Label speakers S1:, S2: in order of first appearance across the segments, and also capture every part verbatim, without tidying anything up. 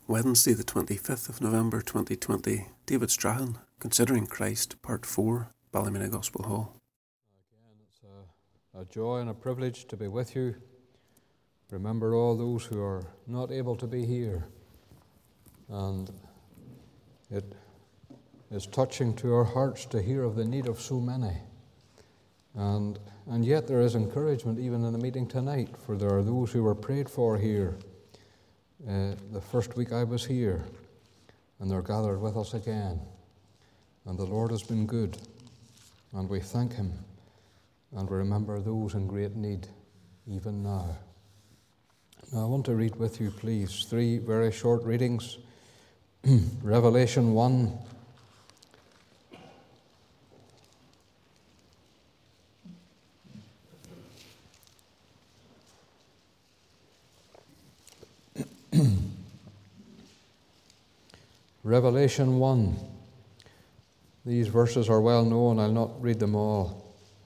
S1: Wednesday, the twenty-fifth of November twenty twenty, David Strahan, Considering Christ, Part four, Ballymena Gospel Hall.
S2: Again, it's a, a joy and a privilege to be with you. Remember all those who are not able to be here. And it is touching to our hearts to hear of the need of so many. And, and yet there is encouragement even in the meeting tonight, for there are those who were prayed for here Uh, the first week I was here, and they're gathered with us again. And the Lord has been good, and we thank Him, and we remember those in great need even now. Now I want to read with you, please, three very short readings. Revelation one. Revelation one. These verses are well known. I'll not read them all.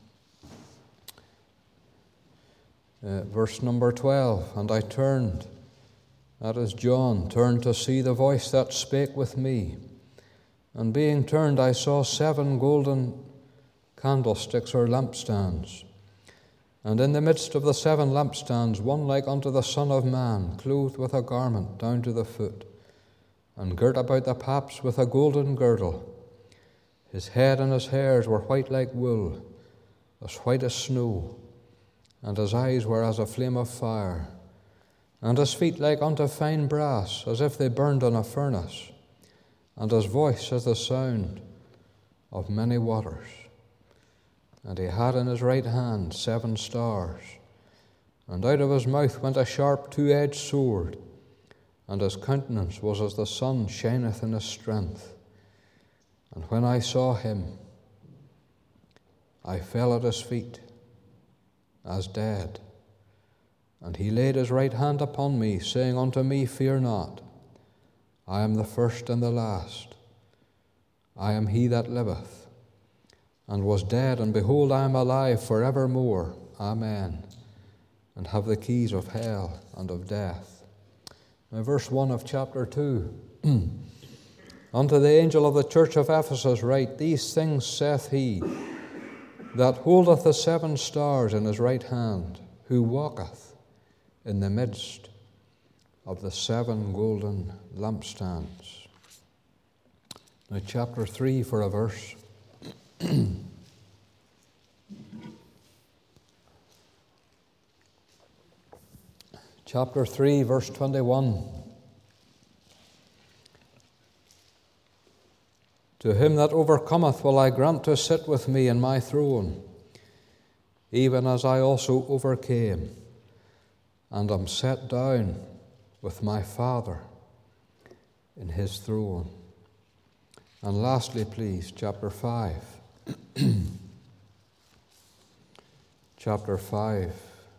S2: Uh, verse number twelve. And I turned, that is John, turned to see the voice that spake with me. And being turned, I saw seven golden candlesticks or lampstands. And in the midst of the seven lampstands, one like unto the Son of Man, clothed with a garment down to the foot, and girt about the paps with a golden girdle. His head and his hairs were white like wool, as white as snow, and his eyes were as a flame of fire, and his feet like unto fine brass, as if they burned on a furnace, and his voice as the sound of many waters. And he had in his right hand seven stars, and out of his mouth went a sharp two-edged sword, and his countenance was as the sun shineth in his strength. And when I saw him, I fell at his feet as dead. And he laid his right hand upon me, saying unto me, Fear not, I am the first and the last. I am he that liveth, and was dead, and behold, I am alive for evermore. Amen. And have the keys of hell and of death. Now, verse one of chapter two. Unto the angel of the church of Ephesus write, These things saith he that holdeth the seven stars in his right hand, who walketh in the midst of the seven golden lampstands. Now, chapter three for a verse. Chapter three, verse twenty-one. To him that overcometh will I grant to sit with me in my throne, even as I also overcame, and am set down with my Father in his throne. And lastly, please, chapter five. Chapter five.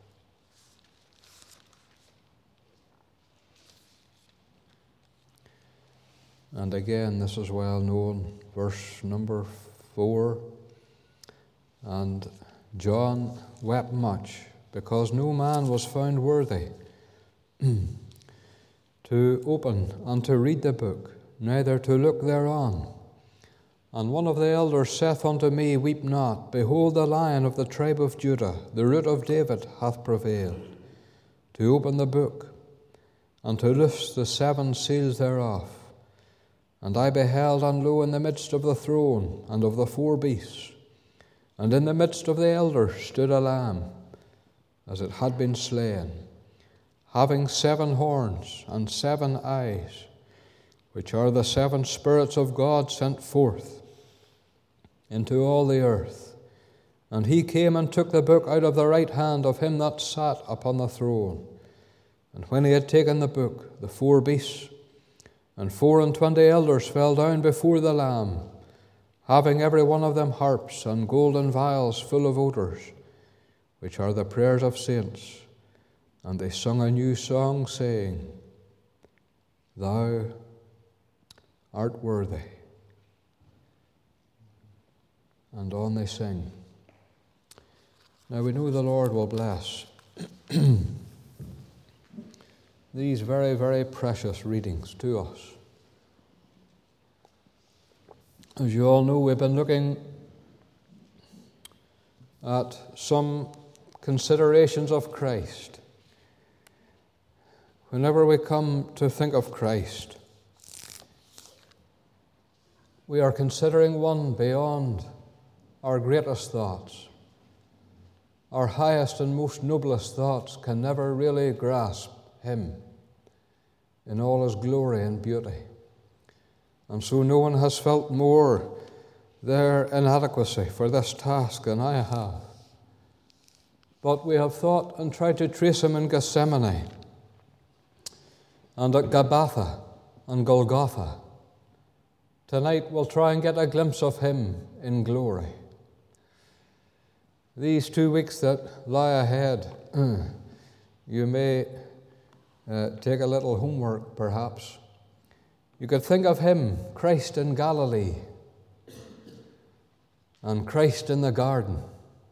S2: And again, this is well known, verse number four. And John wept much, because no man was found worthy to open and to read the book, neither to look thereon. And one of the elders saith unto me, Weep not, behold, the Lion of the tribe of Judah, the Root of David, hath prevailed, to open the book, and to loose the seven seals thereof. And I beheld, and lo, in the midst of the throne and of the four beasts, and in the midst of the elders stood a lamb, as it had been slain, having seven horns and seven eyes, which are the seven spirits of God sent forth into all the earth. And he came and took the book out of the right hand of him that sat upon the throne. And when he had taken the book, the four beasts and four and twenty elders fell down before the Lamb, having every one of them harps and golden vials full of odors, which are the prayers of saints. And they sung a new song, saying, Thou art worthy. And on they sing. Now we know the Lord will bless these very, very precious readings to us. As you all know, we've been looking at some considerations of Christ. Whenever we come to think of Christ, we are considering one beyond our greatest thoughts. Our highest and most noblest thoughts can never really grasp him in all his glory and beauty. And so no one has felt more their inadequacy for this task than I have. But we have thought and tried to trace him in Gethsemane and at Gabbatha and Golgotha. Tonight we'll try and get a glimpse of him in glory. These two weeks that lie ahead, you may uh, take a little homework perhaps. You could think of him, Christ in Galilee, and Christ in the garden,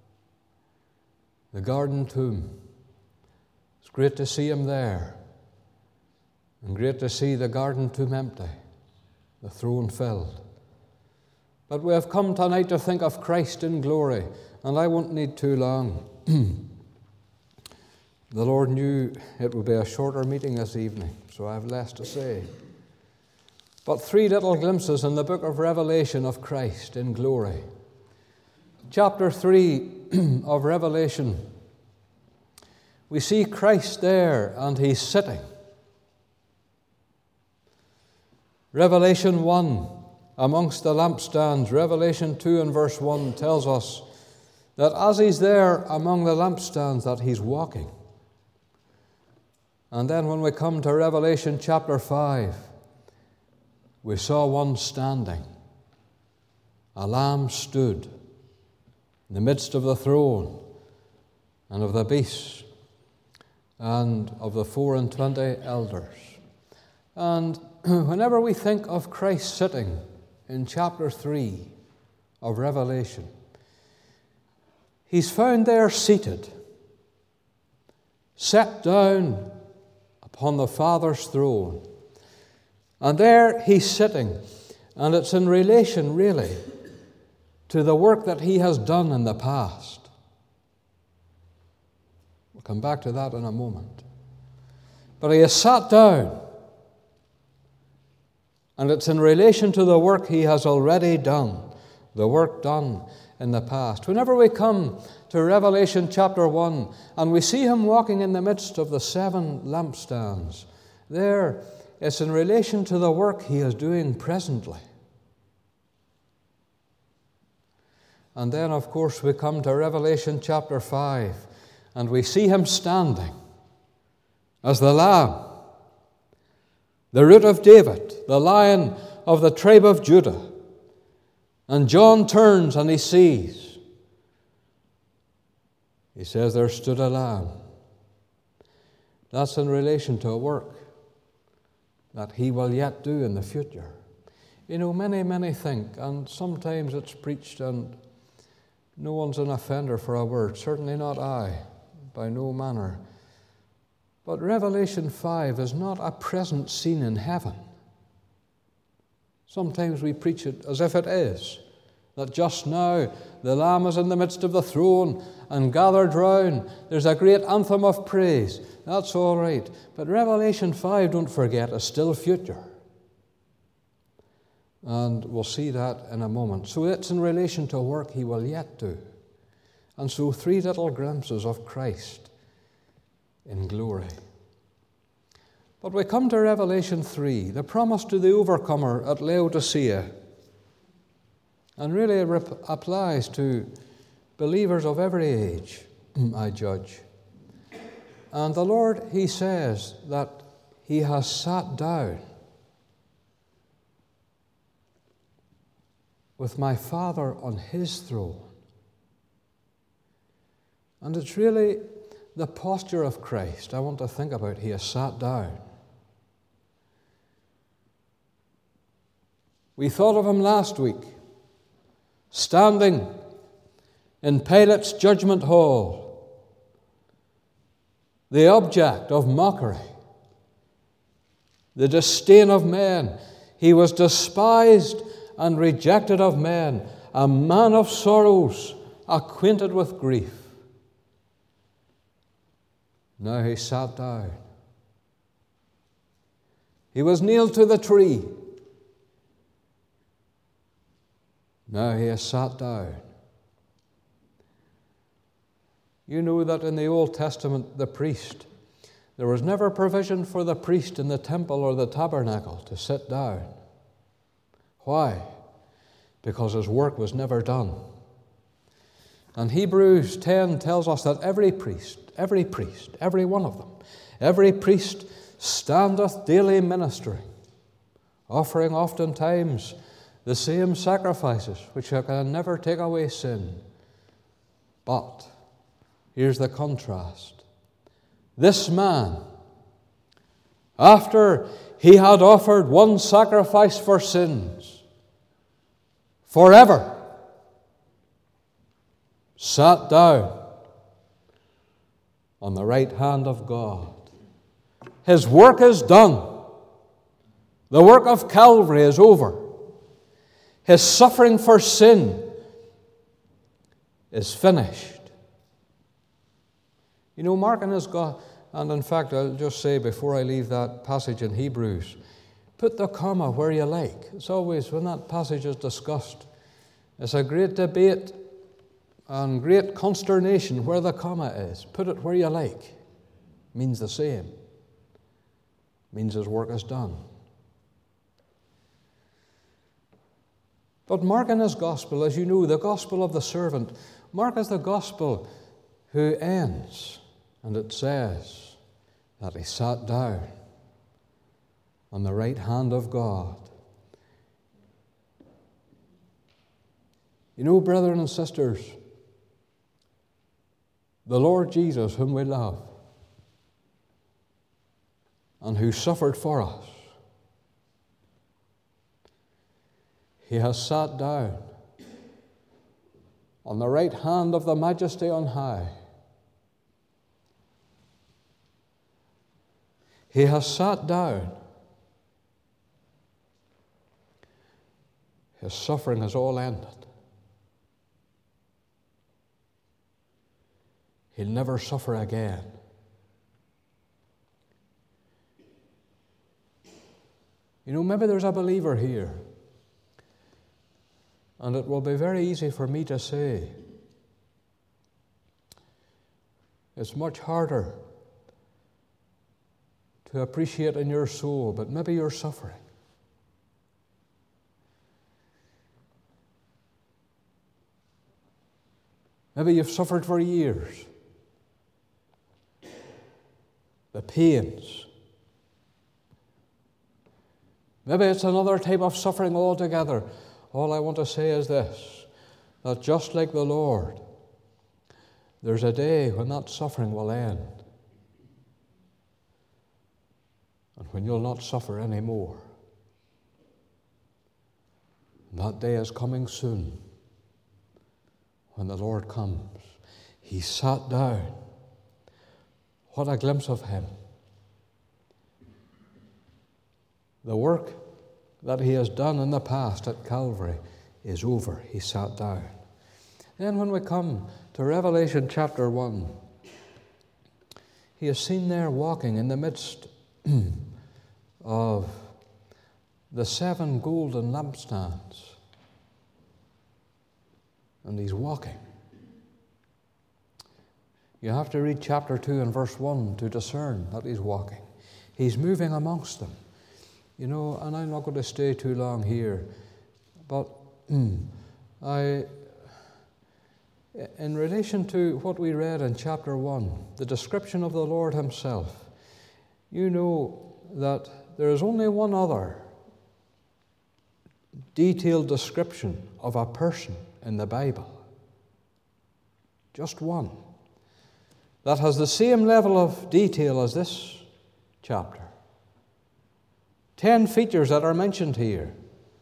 S2: the garden tomb. It's great to see him there, and great to see the garden tomb empty, the throne filled. But we have come tonight to think of Christ in glory, and I won't need too long. The Lord knew it would be a shorter meeting this evening, so I have less to say. But three little glimpses in the book of Revelation of Christ in glory. Chapter three of Revelation, we see Christ there and he's sitting. Revelation one, amongst the lampstands, Revelation two and verse one tells us that as he's there among the lampstands that he's walking. And then when we come to Revelation chapter five, we saw one standing. A lamb stood in the midst of the throne and of the beast and of the four and twenty elders. And whenever we think of Christ sitting in chapter three of Revelation, he's found there seated, set down upon the Father's throne. And there he's sitting, and it's in relation, really, to the work that he has done in the past. We'll come back to that in a moment. But he has sat down, and it's in relation to the work he has already done, the work done in the past. Whenever we come to Revelation chapter one, and we see him walking in the midst of the seven lampstands, there it's in relation to the work he is doing presently. And then, of course, we come to Revelation chapter five, and we see him standing as the Lamb, the Root of David, the Lion of the tribe of Judah. And John turns and he sees. He says, there stood a lamb. That's in relation to a work that he will yet do in the future. You know, many, many think, and sometimes it's preached, and no one's an offender for a word, certainly not I, by no manner. But Revelation five is not a present scene in heaven. Sometimes we preach it as if it is, that just now the Lamb is in the midst of the throne and gathered round. There's a great anthem of praise. That's all right. But Revelation five, don't forget, is still future. And we'll see that in a moment. So it's in relation to work he will yet do. And so three little glimpses of Christ in glory. But we come to Revelation three, the promise to the overcomer at Laodicea. And really it rep- applies to believers of every age, I judge. And the Lord, he says that he has sat down with my Father on his throne. And it's really the posture of Christ I want to think about. He has sat down. We thought of him last week, standing in Pilate's judgment hall, the object of mockery the disdain of men. He was despised and rejected of men, a man of sorrows, acquainted with grief. Now he sat down. He was nailed to the tree. Now he has sat down. You know that in the Old Testament, the priest, there was never provision for the priest in the temple or the tabernacle to sit down. Why? Because his work was never done. And Hebrews ten tells us that every priest, every priest, every one of them, every priest standeth daily ministering, offering oftentimes the same sacrifices which can never take away sin. But here's the contrast. This man, after he had offered one sacrifice for sins, forever, sat down on the right hand of God. His work is done. The work of Calvary is over. His suffering for sin is finished. You know, Mark and his God, and in fact, I'll just say before I leave that passage in Hebrews, put the comma where you like. It's always, when that passage is discussed, it's a great debate and great consternation where the comma is. Put it where you like. It means the same. It means his work is done. But Mark in his gospel, as you know, the gospel of the servant, Mark is the gospel who ends, and it says that he sat down on the right hand of God. You know, brethren and sisters, the Lord Jesus, whom we love, and who suffered for us, he has sat down on the right hand of the Majesty on high. He has sat down. His suffering has all ended. He'll never suffer again. You know, maybe there's a believer here, and it will be very easy for me to say, it's much harder to appreciate in your soul, but maybe you're suffering. Maybe you've suffered for years. The pains. Maybe it's another type of suffering altogether. All I want to say is this, that just like the Lord, there's a day when that suffering will end. And when you'll not suffer anymore. And that day is coming soon. When the Lord comes, he sat down. What a glimpse of him. The work that he has done in the past at Calvary is over. He sat down. Then when we come to Revelation chapter one, he is seen there walking in the midst of the seven golden lampstands. And he's walking. You have to read chapter two and verse one to discern that he's walking. He's moving amongst them. You know, and I'm not going to stay too long here, but mm, I, in relation to what we read in chapter one, the description of the Lord himself, you know that there is only one other detailed description of a person in the Bible. Just one. That has the same level of detail as this chapter. Ten features that are mentioned here.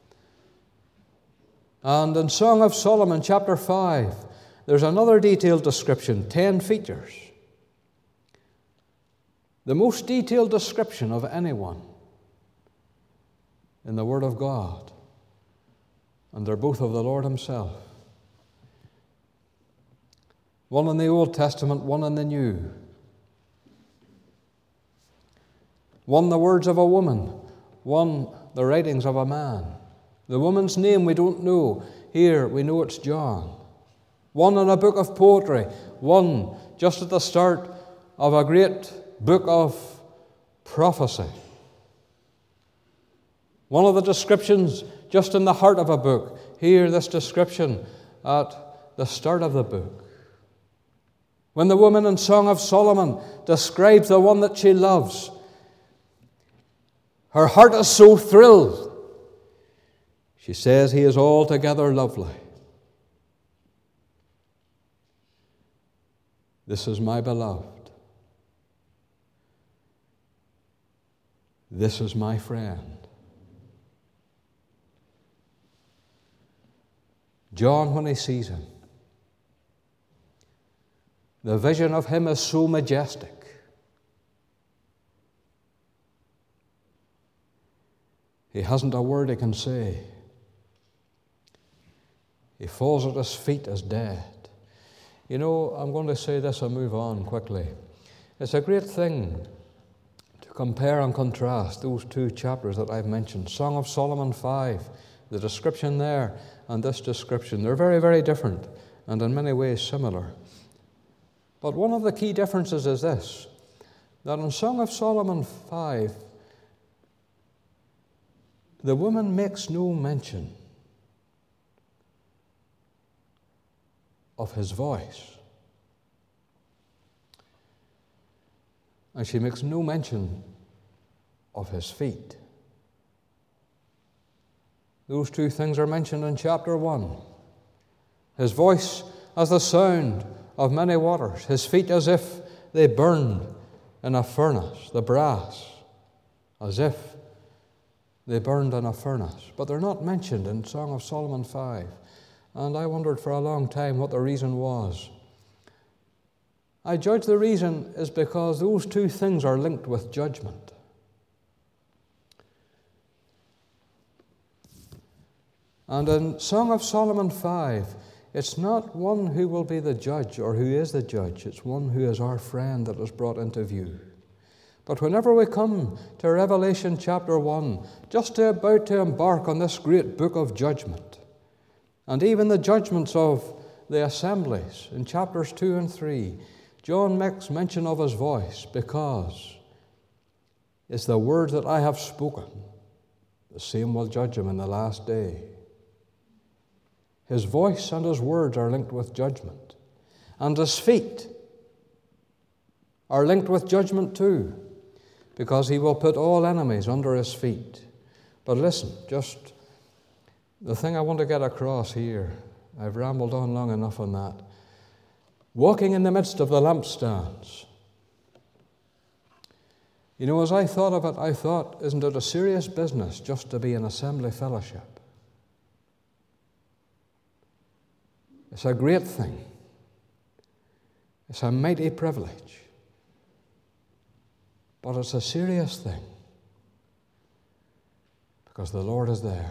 S2: And in Song of Solomon, chapter five, there's another detailed description, ten features. The most detailed description of anyone in the Word of God, and they're both of the Lord himself. One in the Old Testament, one in the New. One the words of a woman, one the writings of a man. The woman's name we don't know. Here we know it's John. One in a book of poetry, one just at the start of a great book of prophecy. One of the descriptions just in the heart of a book. Here this description at the start of the book. When the woman in Song of Solomon describes the one that she loves, her heart is so thrilled. She says, he is altogether lovely. This is my beloved. This is my friend. John, when he sees him, the vision of him is so majestic. He hasn't a word he can say. He falls at his feet as dead. You know, I'm going to say this and move on quickly. It's a great thing to compare and contrast those two chapters that I've mentioned. Song of Solomon five, the description there and this description. They're very, very different and in many ways similar. But one of the key differences is this, that in Song of Solomon five, the woman makes no mention of his voice. And she makes no mention of his feet. Those two things are mentioned in chapter one. His voice as the sound of many waters, his feet as if they burned in a furnace, the brass, as if they burned in a furnace. But they're not mentioned in Song of Solomon five. And I wondered for a long time what the reason was. I judge the reason is because those two things are linked with judgment. And in Song of Solomon five, it's not one who will be the judge or who is the judge. It's one who is our friend that is brought into view. But whenever we come to Revelation chapter one, just about to embark on this great book of judgment, and even the judgments of the assemblies in chapters two and three, John makes mention of his voice because it's the word that I have spoken. The same will judge him in the last day. His voice and his words are linked with judgment. And his feet are linked with judgment too, because he will put all enemies under his feet. But listen, just the thing I want to get across here, I've rambled on long enough on that. Walking in the midst of the lampstands. You know, as I thought of it, I thought, isn't it a serious business just to be an assembly fellowship? It's a great thing. It's a mighty privilege. But it's a serious thing because the Lord is there.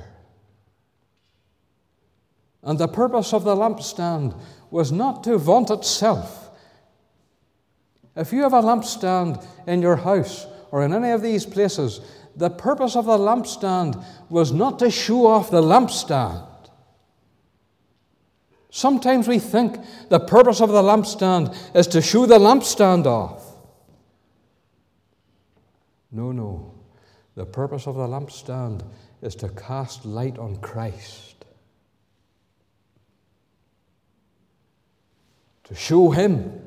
S2: And the purpose of the lampstand was not to vaunt itself. If you have a lampstand in your house or in any of these places, the purpose of the lampstand was not to show off the lampstand. Sometimes we think the purpose of the lampstand is to show the lampstand off. No, no. The purpose of the lampstand is to cast light on Christ. To show Him.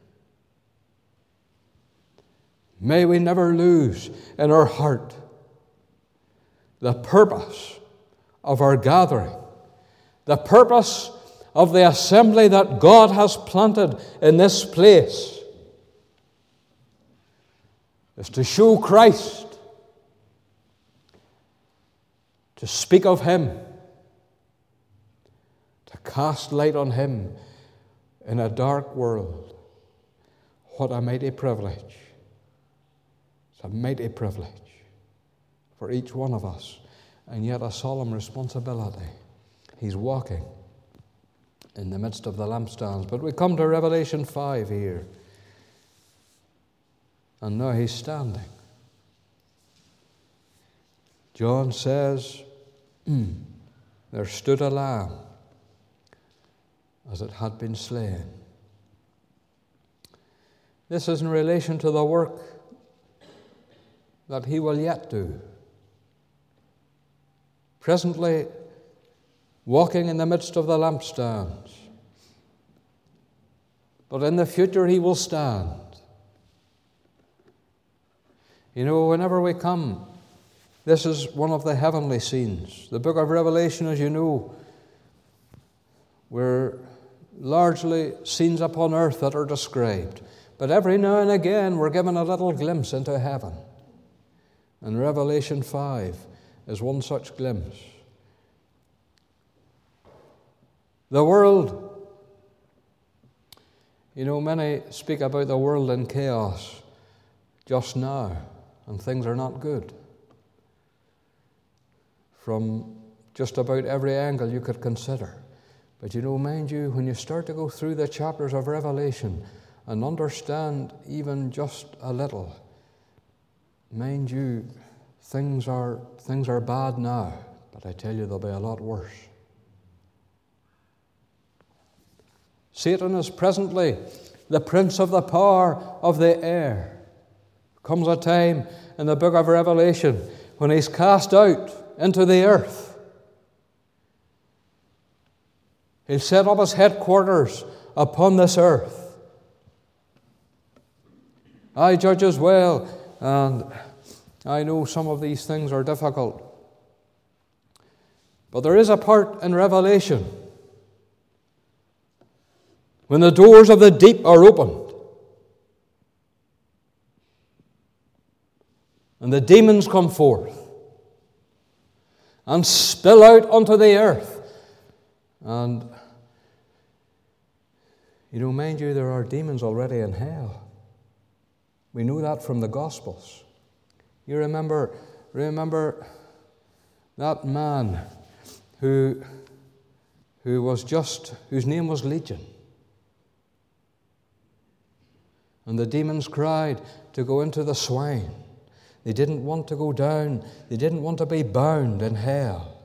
S2: May we never lose in our heart the purpose of our gathering, the purpose of the assembly that God has planted in this place is to show Christ, to speak of Him, to cast light on Him in a dark world. What a mighty privilege. It's a mighty privilege for each one of us. and yet a solemn responsibility. He's walking in the midst of the lampstands. But we come to Revelation five here. And now he's standing. John says, mm, there stood a lamb as it had been slain. This is in relation to the work that he will yet do. Presently, walking in the midst of the lampstands. But in the future he will stand. You know, whenever we come, this is one of the heavenly scenes. The book of Revelation, as you know, were largely scenes upon earth that are described. But every now and again we're given a little glimpse into heaven. And Revelation five is one such glimpse. The world, you know, many speak about the world in chaos just now, and things are not good. From just about every angle you could consider. But you know, mind you, when you start to go through the chapters of Revelation and understand even just a little, mind you, things are things are bad now, but I tell you they'll be a lot worse. Satan is presently the prince of the power of the air. Comes a time in the book of Revelation when he's cast out into the earth. He'll set up his headquarters upon this earth. I judge as well, and I know some of these things are difficult. But there is a part in Revelation when the doors of the deep are opened and the demons come forth and spill out onto the earth. And, you know, mind you, there are demons already in hell. We know that from the Gospels. You remember, remember that man who, who was just, whose name was Legion. And the demons cried to go into the swine. They didn't want to go down. They didn't want to be bound in hell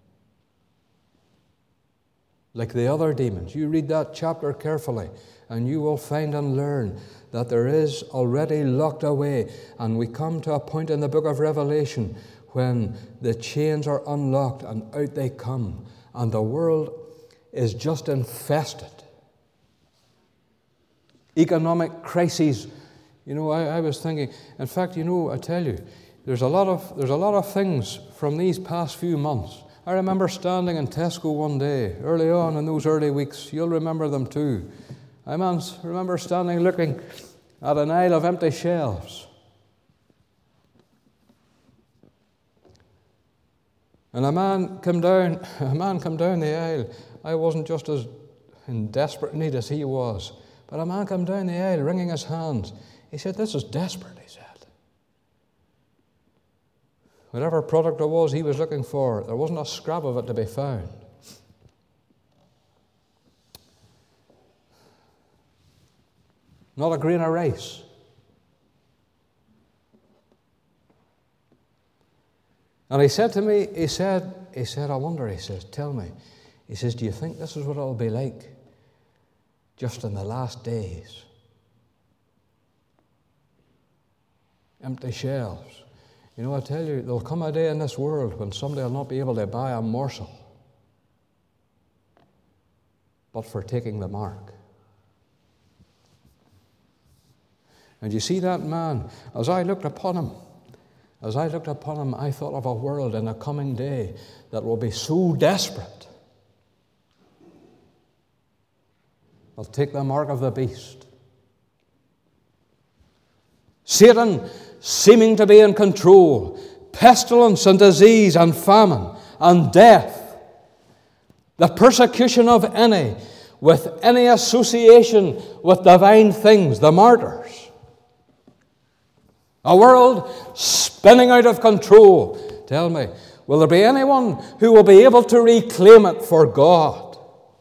S2: like the other demons. You read that chapter carefully, and you will find and learn that there is already locked away. And we come to a point in the book of Revelation when the chains are unlocked and out they come. And the world is just infested. Economic crises. You know, I, I was thinking, in fact, you know, I tell you, there's a lot of there's a lot of things from these past few months. I remember standing in Tesco one day, early on in those early weeks. You'll remember them too. I remember standing looking at an aisle of empty shelves. And a man came down, a man came down the aisle. I wasn't just as in desperate need as he was. But a man came down the aisle, wringing his hands. He said, "This is desperate," he said. Whatever product it was he was looking for, there wasn't a scrap of it to be found. Not a grain of rice. And he said to me, he said, he said, I wonder, he says, tell me. He says, do you think this is what it'll be like just in the last days? Empty shelves. You know, I tell you, there'll come a day in this world when somebody will not be able to buy a morsel but for taking the mark. And you see that man, as I looked upon him, as I looked upon him, I thought of a world in a coming day that will be so desperate. They'll take the mark of the beast. Satan seeming to be in control. Pestilence and disease and famine and death. The persecution of any with any association with divine things, the martyrs. A world spinning out of control. Tell me, will there be anyone who will be able to reclaim it for God?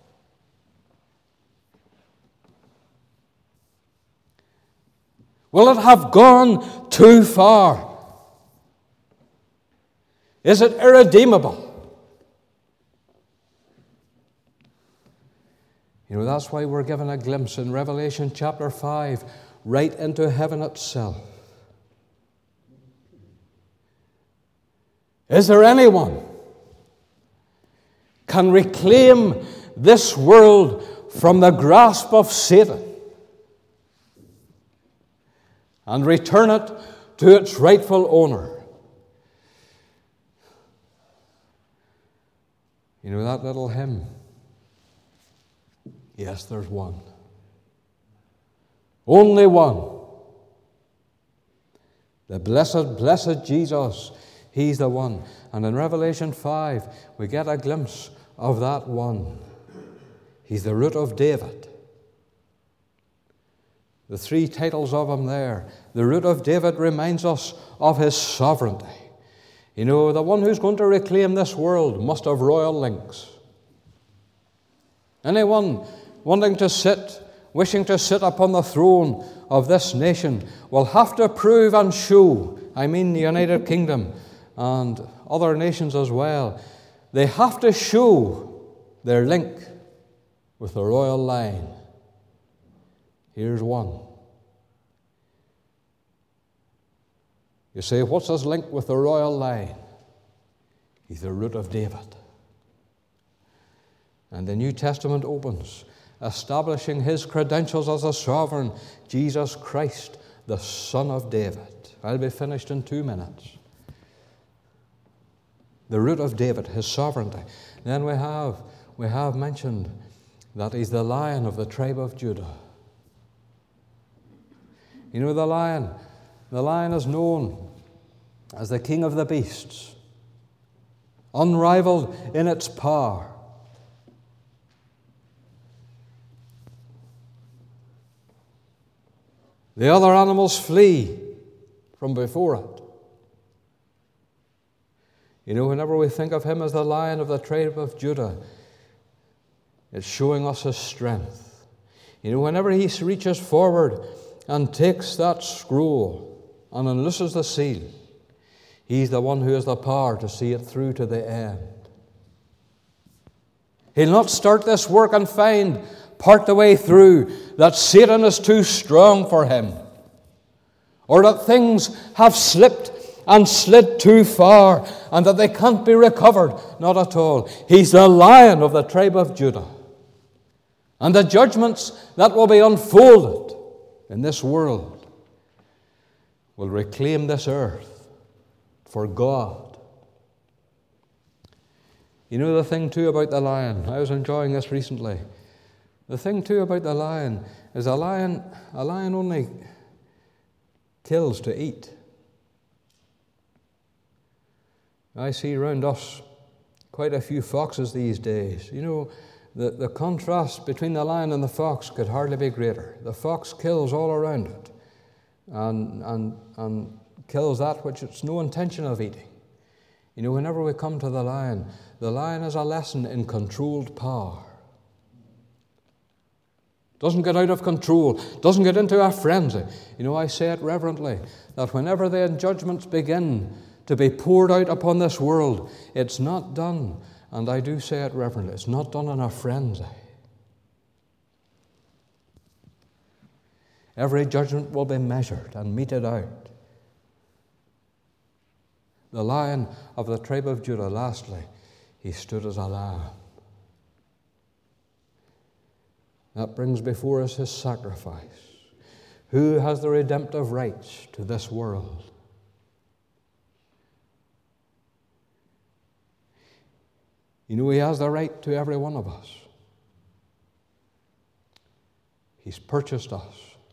S2: Will it have gone too far? Is it irredeemable? You know, that's why we're given a glimpse in Revelation chapter five, right into heaven itself. Is there anyone can reclaim this world from the grasp of Satan and return it to its rightful owner? You know that little hymn? Yes, there's one. Only one. The blessed, blessed Jesus, He's the one. And in Revelation five, we get a glimpse of that one. He's the root of David. The three titles of Him there. The root of David reminds us of His sovereignty. You know, the one who's going to reclaim this world must have royal links. Anyone wanting to sit, wishing to sit upon the throne of this nation will have to prove and show, I mean the United Kingdom and other nations as well, they have to show their link with the royal line. Here's one. You say, what's his link with the royal line? He's the root of David. And the New Testament opens, establishing His credentials as a sovereign, Jesus Christ, the Son of David. I'll be finished in two minutes. The root of David, His sovereignty. Then we have, we have mentioned that He's the Lion of the tribe of Judah. You know the lion? The lion is known as the king of the beasts, unrivaled in its power. The other animals flee from before it. You know, whenever we think of Him as the Lion of the tribe of Judah, it's showing us His strength. You know, whenever He reaches forward and takes that scroll and unlooses the seal, He's the one who has the power to see it through to the end. He'll not start this work and find part the way through that Satan is too strong for Him, or that things have slipped and slid too far and that they can't be recovered. Not at all. He's the Lion of the tribe of Judah. And the judgments that will be unfolded in this world will reclaim this earth for God. You know the thing too about the lion, I was enjoying this recently. The thing too about the lion is a lion, a lion only kills to eat. I see around us quite a few foxes these days. You know, the, the contrast between the lion and the fox could hardly be greater. The fox kills all around it and, and, and kills that which it's no intention of eating. You know, whenever we come to the lion, the lion is a lesson in controlled power. Doesn't get out of control, doesn't get into a frenzy. You know, I say it reverently, that whenever the judgments begin to be poured out upon this world, it's not done, and I do say it reverently, it's not done in a frenzy. Every judgment will be measured and meted out. The Lion of the tribe of Judah, lastly, he stood as a lamb. That brings before us his sacrifice. Who has the redemptive rights to this world? You know, he has the right to every one of us. He's purchased us.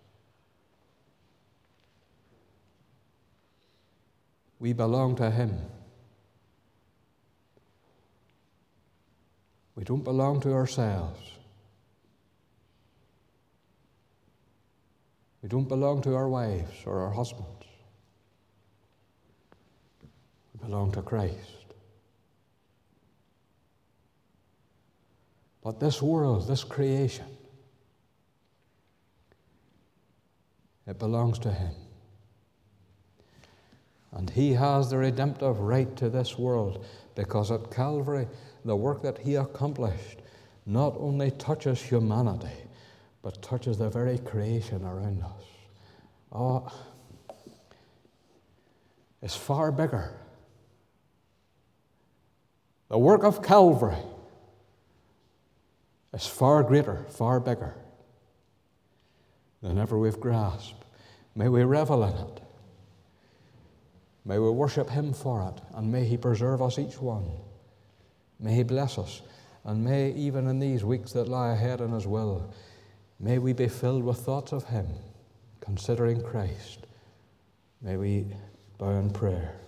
S2: We belong to him. We don't belong to ourselves. We don't belong to our wives or our husbands. We belong to Christ. But this world, this creation, it belongs to him. And he has the redemptive right to this world, because at Calvary, the work that he accomplished not only touches humanity, but touches the very creation around us. Oh, it's far bigger. The work of Calvary is far greater, far bigger than ever we've grasped. May we revel in it. May we worship him for it, and may he preserve us each one. May he bless us, and may, even in these weeks that lie ahead in his will, may we be filled with thoughts of him, considering Christ. May we bow in prayer.